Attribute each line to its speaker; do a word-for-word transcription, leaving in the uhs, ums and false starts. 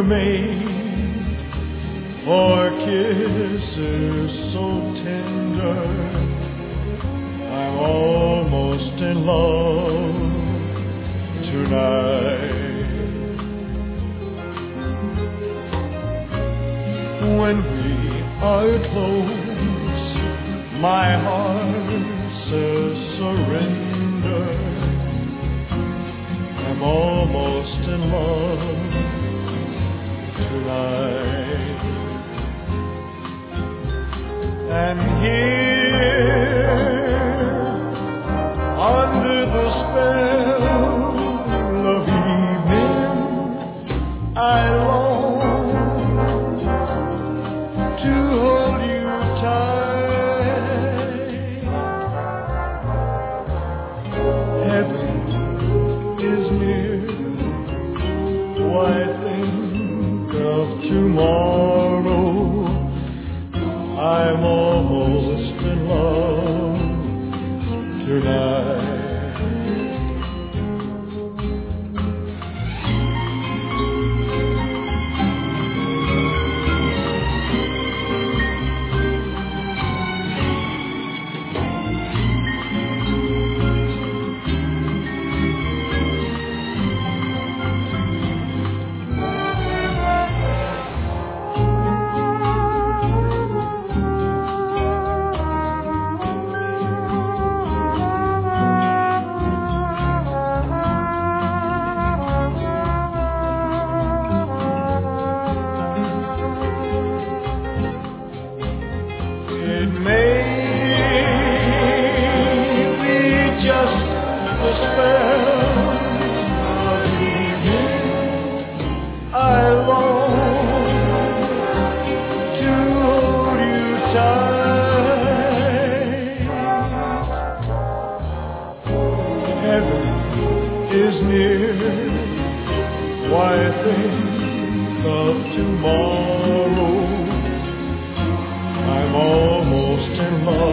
Speaker 1: were made for kisses so tender. I'm almost in love tonight. When we are close, my heart says surrender. I'm almost in love tonight. And here, under the spell of evening, I long to hold you tight. Heaven is near. Why think of tomorrow? I'm almost in love tonight. It may be just the spell of evening. I long to hold you tight. Heaven is near. Why think of tomorrow? I'm almost in love